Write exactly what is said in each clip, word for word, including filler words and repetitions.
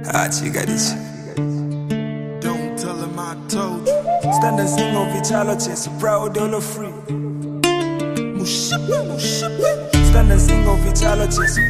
Ah, chica this. Don't tell him I told you. Stand and sing of each other, chase proud all free. Mushipe, mushipe. Stand and sing of each other, chase.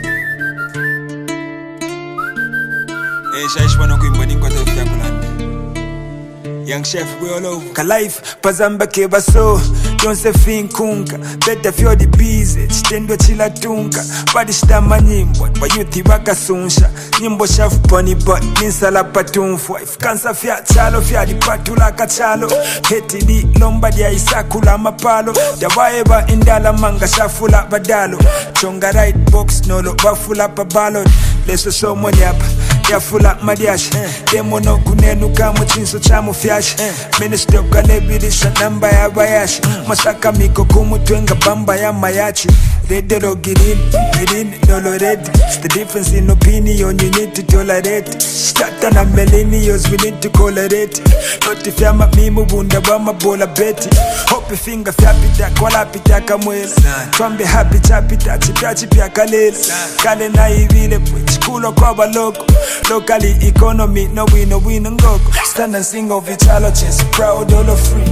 Eh, shaish wano kuimbani kwa tofi ya kulanda. Young chef, we all over. Ka life, pazamba keba so. Josephine kunka. Better feel the busy. Chitendwa chila tunka. Badi shitama nyimbo. Bayuthi waka sunsha. Nyimbo shafu poni but. Ninsala patunfwa. If kansa fya chalo. Fya di patula kachalo. Heti di lomba dia isakula mapalo. Dawaeba indala manga shafula badalo. Chonga right box nolo. Wafula pa balon. Leso so monyapa. Yafula madiash. Demo no kunenu kamo chinso chamu fyash. Minister kalebirisha namba ya bayash. Masaka miko kumutwenga bamba ya mayachi. Redero girin, girin, nolo red. It's the difference in opinion, you need to tolerate. Start na millennials, we need to tolerate. Not if yama mimu bunda bama bola beti. Hope finger fyapita, kwala pita kamwela. Twambe happy chapita, chipachi pia kalela. Kale na hivile, chikulo kwa baloko. Locally economy, no win, no win and go. Stand and sing of each other, chase proud all free.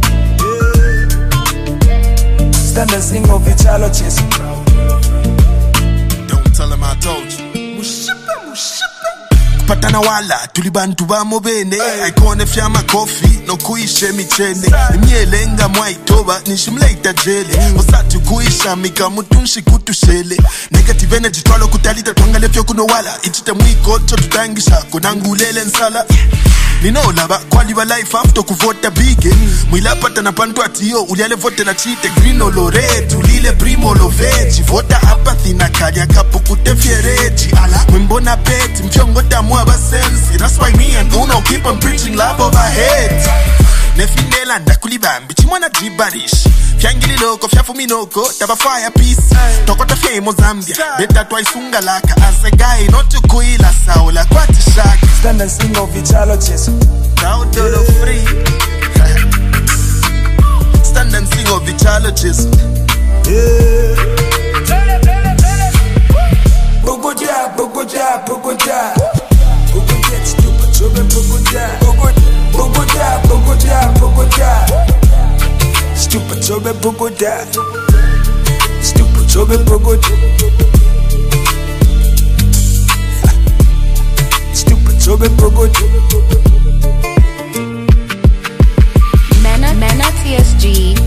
Stand and sing of each other, chase proud. Don't tell him I told you. Mushipe, mushipe. Patana wala, tulibantu ba mobene. Aikone fyama kofi, no kuishe michene. Mielenga mwaitoba, nishimleita jele. Osatu kuisha, mika mutunshi kutushele. Negative energy, twalo kutalita, tuangale fyo kuno wala. Ichite mwiko, chotu tangisha, kunangulele nsala. Nino laba, kwali wa life after kuvota bige. Mwila pata na pantu atiyo, uliale vote na chite. Green o lo red, ulile primo lo veggie. Vota apathy na kaya kapu kutefiereji. Mwimbona beti, mfyongo tamu aba sensi. That's why me and Uno keep on preaching love overhead. Nefindela ndakulibambi, chimwana jibarish. Fyangili loko, fyafu minoko, taba fire peace. Tokota fyemo Zambia, beta twaisunga laka. As a guy, not to kuila saula, kwa tishaka. Stand and sing of each other, chase. Proud all free. Stand and sing of each other, chase. Bogoja, Bogoja, Bogoja. Bogoja, stupid, chobe, Bogoja. Bogoja, Bogoja, Bogoja. Stupid, chobe, Bogoja. Stupid, chobe, Bogoja. Stupid, chobe, Bogoja. Mena, Mena T S G.